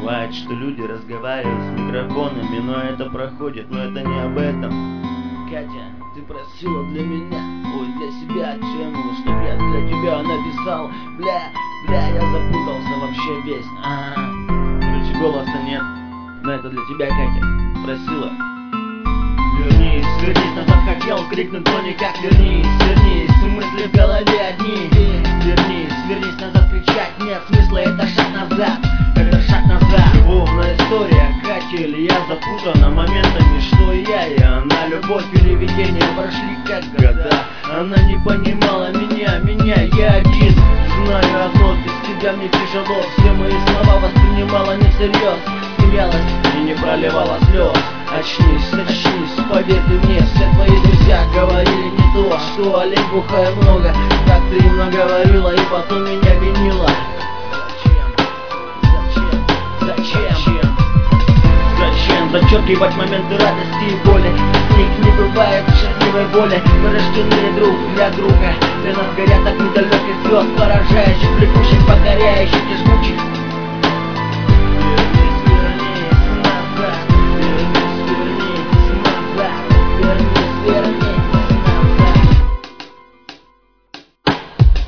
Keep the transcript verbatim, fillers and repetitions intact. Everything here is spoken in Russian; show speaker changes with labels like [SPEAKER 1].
[SPEAKER 1] Бывает, что люди разговаривают с микрофонами, но это проходит, но это не об этом.
[SPEAKER 2] Катя, ты просила для меня, ой, для себя тему, чтоб я для тебя написал. Бля, бля, я запутался вообще весь.
[SPEAKER 1] Ага. Короче, голоса нет, но это для тебя, Катя, просила.
[SPEAKER 2] Вернись, вернись назад, хотел крикнуть, но никак. Вернись, вернись, мысли в голове одни. Вернись, вернись назад, кричать нет смысла, это шаг назад, это шаг назад.
[SPEAKER 1] Любовная история, Катя Илья запутана моментами, что и я, и она. Любовь или видение прошли как года. Она не понимала меня, меня я один. Знаю одно, без тебя мне тяжело. Все мои слова воспринимала не всерьез, смеялась и не проливала слез. Очнись, очнись, поверь ты мне, все твои друзья говорили не то, что олень бухая много, как ты им наговорила и потом меня винила.
[SPEAKER 2] Зачем? Зачем? Зачем?
[SPEAKER 1] Зачем зачеркивать моменты радости и боли? Без них не бывает счастливой воли. Мы рождены друг для друга, для нас горят так недалеких звезд, поражающих, влекущих, покоряющих и жгучих.